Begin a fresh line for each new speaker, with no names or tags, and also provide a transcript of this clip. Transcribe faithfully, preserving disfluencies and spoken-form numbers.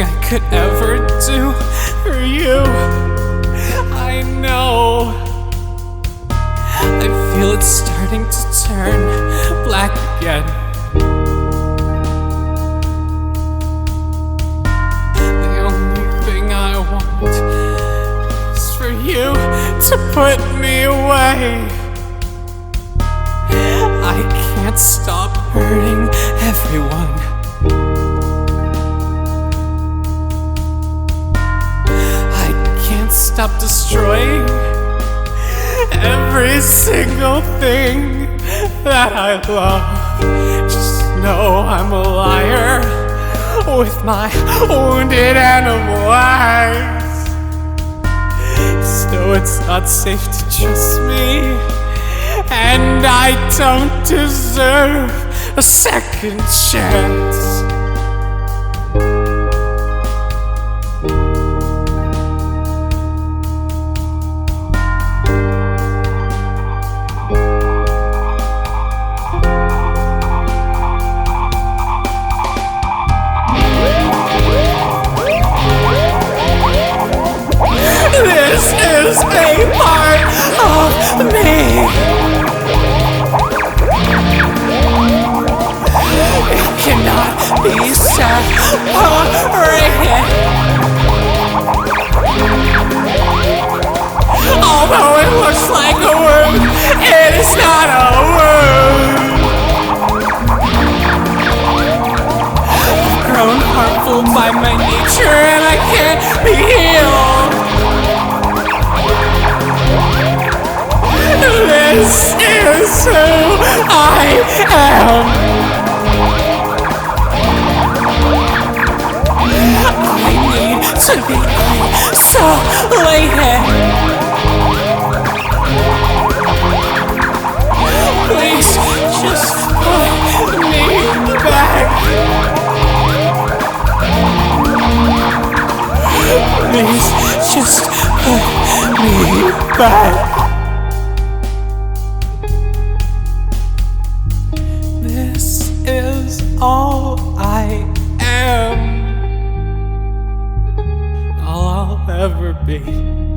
I could ever do for you. I know I feel it starting to turn black again. The only thing I want is for you to put me away. I can't stop hurting everyone. I can't stop destroying every single thing that I love. Just know I'm a liar with my wounded animal eyes. So it's not safe to trust me, and I don't deserve a second chance. This is a part of me. It cannot be separated. Although it looks like a wound, it is not a wound. I've grown harmful by my nature, and I can't be healed. This is who I am. I need to be isolated. Please just put me back. Please just put me back. This is all I am, all I'll ever be.